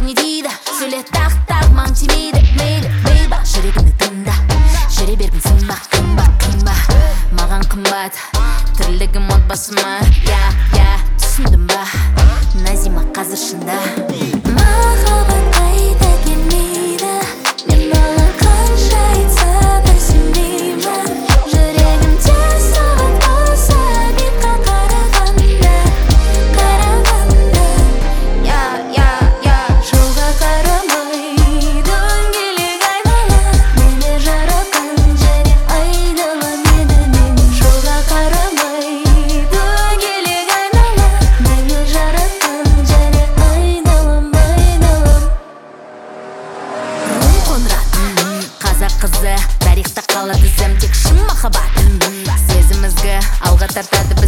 не дейді сөйле тақ маң тимейді мейлі бейба жүрегімді тыңда жүре бергін сынба қимба маған қымбат тірлігім отбасыма я түсіндім ба Назима қазір шында махаббат қайта келмейді мен маған қанша айтса да сенбеймін жүрегім тез соғады сәбитқа қарағанда жолға қарамай дөңгелек айнала мені жаратқан және айналам еді мен жолға қарамай дөңгелек айнала мені жаратқан және айналам руым қоңырат қазақ қызы тарихта қалады ізім тек шын махаббат сезім ізгі алға тартады